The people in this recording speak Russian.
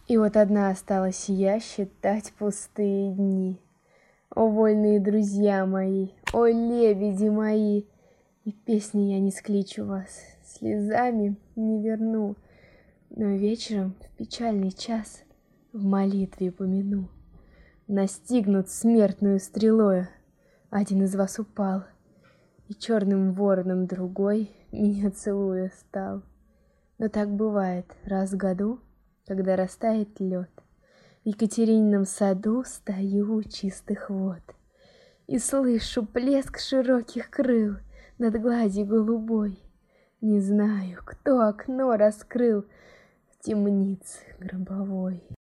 И вот одна осталась я считать пустые дни. О, вольные друзья мои, о, лебеди мои! И песни я не скличу вас, слезами не верну, но вечером в печальный час в молитве помяну. Настигнут смертную стрелою, один из вас упал, и черным вороном другой меня целуя стал. Но так бывает раз в году, когда растает лед. В Екатеринином саду стою у чистых вод и слышу плеск широких крыл над гладью голубой. Не знаю, кто окно раскрыл в темнице гробовой.